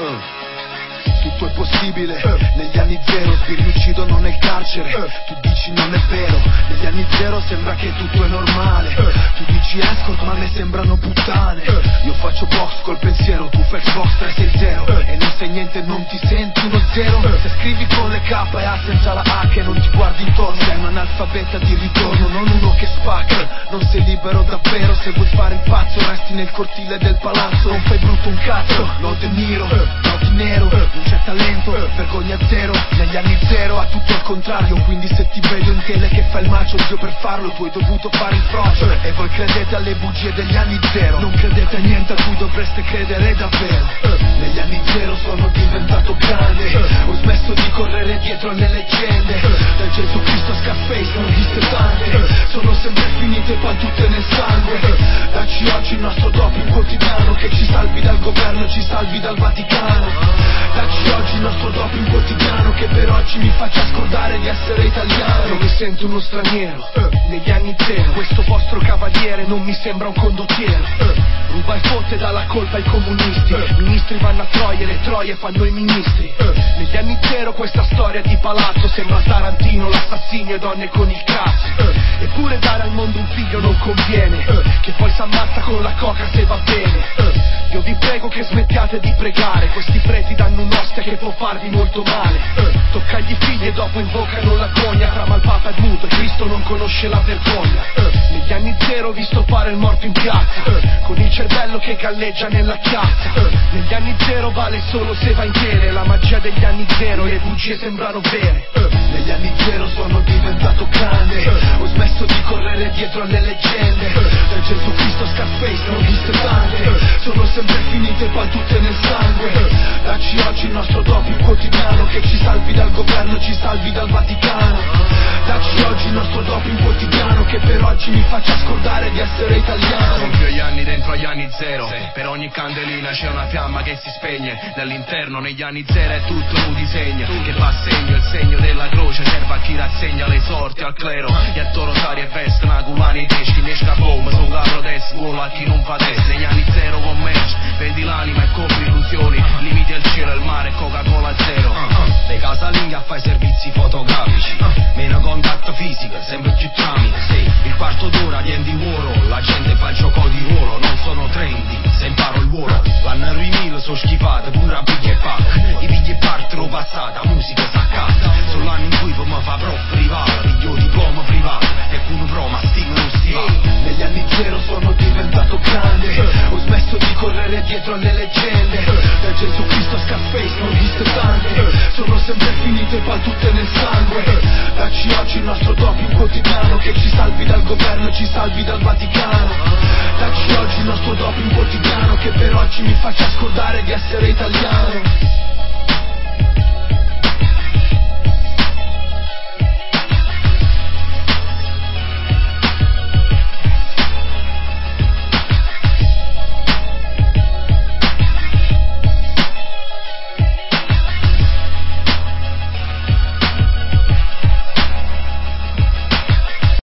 Tutto è possibile, negli anni zero sbirri uccidono nel carcere. Tu dici non è vero, negli anni zero sembra che tutto è normale. Tu dici escort ma ne sembrano puttane. Io faccio box col pensiero, tu fai Xbox 360 e non sai niente, non ti senti uno zero. Se scrivi con le K e A senza la H e non ti guardi intorno, sei un analfabeta di ritorno, non uno che spacca. Non sei libero davvero, se vuoi fare il pazzo resti nel cortile del palazzo. Non fai brutto un cazzo, no De Niro, no di nero. Non c'è talento, vergogna zero. Negli anni zero ha tutto al contrario. Quindi se ti vedo in tele che fai il macio, zio, per farlo tu hai dovuto fare il frocio. E voi credete alle bugie degli anni zero, non credete a niente a cui dovreste credere davvero. Negli anni zero sono diventato grande, ho smesso di correre dietro alle leggende. Da Gesù Cristo a Scarface ne ho viste tante, sono sempre finite poi tutte nel sangue. Dacci oggi il nostro doping quotidiano, che ci salvi dal governo, ci salvi dal Vaticano. Dacci oggi il nostro doping quotidiano, che per oggi mi faccia scordare di essere italiano. Non mi sento uno straniero, negli anni zero. Questo vostro cavaliere non mi sembra un condottiero. Ruba e fotte dalla colpa ai comunisti. Ministri vanno a troie, le troie fanno i ministri. Negli anni zero questa storia di palazzo sembra Tarantino, l'assassino e donne con il cazzo. Eppure dare al mondo un figlio non conviene, che poi s'ammazza con la coca se va bene. Io vi prego che smettiate di pregare, questi preti danno un'ostia che può farvi molto male. Toccagli i figli e dopo invocano l'agonia, trama il papa è muto e Cristo non conosce la vergogna. Negli anni zero ho visto fare il morto in piazza, con il cervello che galleggia nella chiazza. Negli anni zero vale solo se va in tele, la magia degli anni zero, le bugie sembrano vere. Negli anni zero sono diventato grande, ho smesso di correre dietro alle leggende. Da Gesù Cristo a Scarface ne ho viste tante, sono sempre finite poi tutte nel sangue. Dacci oggi il nostro doping quotidiano, che ci salvi dal governo, ci salvi dal Vaticano. Dacci oggi il nostro doping quotidiano, che per oggi mi faccia scordare di essere italiano. Sono più agli anni dentro agli anni zero, per ogni candelina c'è una fiamma che si spegne. Dall'interno negli anni zero è tutto un disegno che fa segno, il segno della croce serve a chi rassegna le sorti al clero. E a toro sari e veste, una gulani teschi, ne scapom, sono la protesta, vuolo a chi non fa test. Negli anni zero commercio, vendi l'anima e compri illusioni, limiti al cielo e il mare, Coca-Cola zero. Le casalinghe a fare servizi fotografici, meno contatto fisico, sempre più tramite, sì. Il quarto d'ora di Andy Warhol, la gente fa il gioco di ruolo, non sono trendy, se imparo il volo. L'anno 2000 sono schifate, pure a piglia e pack, i piglia e partono passata, musica saccata. Sono l'anno in cui mi fa prof privata, piglio diploma privato, e con pro ma stima non stivale. Negli anni zero sono diventato grande, ho smesso di correre dietro alle leggende. Da Gesù Cristo a Scarface ne ho viste tante, sono sempre finite poi tutte nel sangue. Dacci oggi il nostro doping quotidiano, che ci salvi dal governo, ci salvi dal Vaticano. Dacci oggi il nostro doping quotidiano, che per oggi mi faccia scordare di essere italiano.